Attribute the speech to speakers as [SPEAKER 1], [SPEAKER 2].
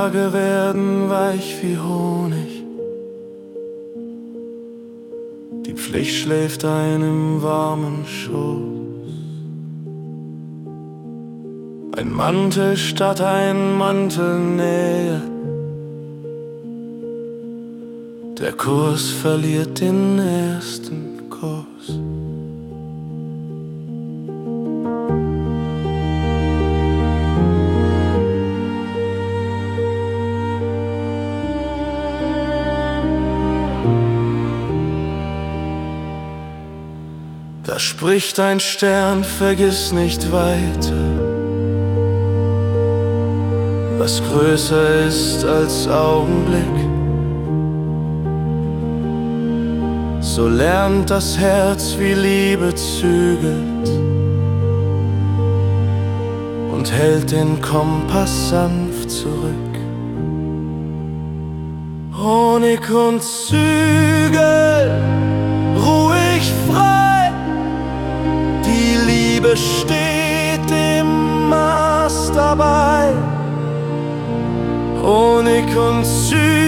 [SPEAKER 1] Tage werden weich wie Honig. Die Pflicht schläft ein im warmen Schoß. Ein Mantel statt ein Mantel Nähe. Der Kurs verliert den ersten Kurs. Da spricht ein Stern, vergiss nicht weiter, was größer ist als Augenblick. So lernt das Herz, wie Liebe zügelt und hält den Kompass sanft zurück. Honig und Zügel, ruhig frei, die Liebe steht im Maß dabei. Honig und Zügel,